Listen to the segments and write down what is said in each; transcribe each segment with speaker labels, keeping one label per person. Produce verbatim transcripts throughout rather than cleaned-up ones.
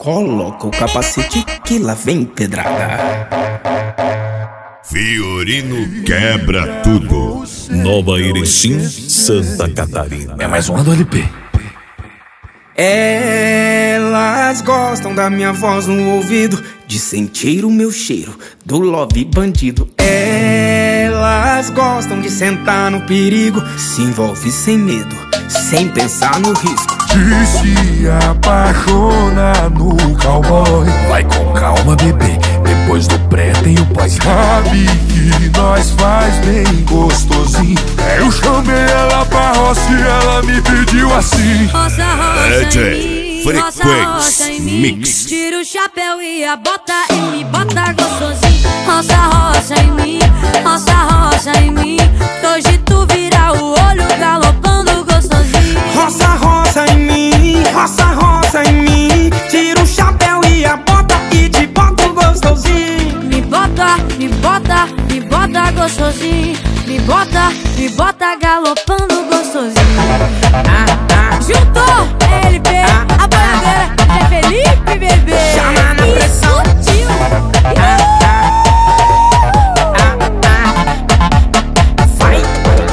Speaker 1: Coloca o capacete que lá vem pedrada.
Speaker 2: Fiorino quebra tudo.
Speaker 3: Nova Erechim, Santa Catarina.
Speaker 4: É mais uma do L P.
Speaker 1: Elas gostam da minha voz no ouvido, de sentir o meu cheiro do love bandido. Elas gostam de sentar no perigo, se envolve sem medo, sem pensar no risco.
Speaker 4: E se apaixona no cowboy. Vai com calma, bebê, depois do pré tem o pós. Sabe que nós faz bem gostosinho. Eu chamei ela pra roça e ela me pediu assim:
Speaker 5: roça, roça
Speaker 2: D J
Speaker 5: em mim,
Speaker 2: Frequência
Speaker 5: roça, roça em mim.
Speaker 2: Mix.
Speaker 5: Tira o chapéu e a bota e me bota gostosinho. Roça, roça em mim, roça, roça em mim. Hoje tu vira o olho galopando gostosinho.
Speaker 1: Roça, roça em mim, roça, roça em mim. Tira o chapéu e a bota e te bota gostosinho.
Speaker 5: Me bota, me bota, me bota gostosinho. Me bota, me bota galopando gostosinho.
Speaker 1: Ah, ah,
Speaker 5: Juntou L P,
Speaker 1: Ah,
Speaker 5: a bandeira é Felipe, bebê.
Speaker 1: Chama na pressão.
Speaker 5: Explodiu.
Speaker 1: ah, ah, ah. Vai.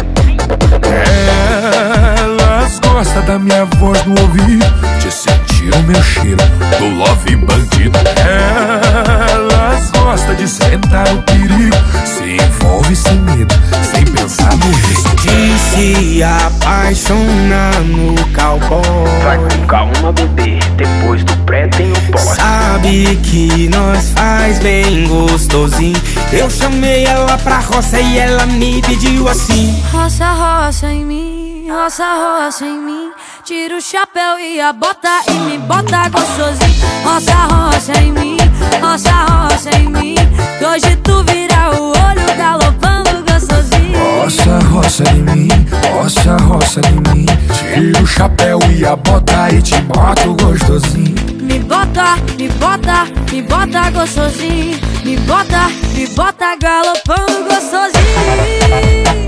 Speaker 4: elas gostam da minha voz no ouvido, de sentir o meu cheiro do love bandido. Elas gostam de sentar no perigo, se envolve sem medo, sem pensar no risco.
Speaker 1: De se apaixonar no cowboy.
Speaker 6: Vai com calma, bebê, depois do pré tem o pós.
Speaker 1: Sabe que nós faz bem gostosinho. Eu chamei ela pra roça e ela me pediu assim:
Speaker 5: Roça, roça em mim, roça, roça em mim. Tira o chapéu e a bota e me bota gostosinho. Roça, roça em mim, roça, roça em mim. Hoje tu vira o olho galopando gostosinho.
Speaker 4: Roça, roça em mim, roça, roça em mim. Tira o chapéu e a bota e te boto gostosinho.
Speaker 5: Me bota, me bota, me bota gostosinho. Me bota, me bota galopando gostosinho.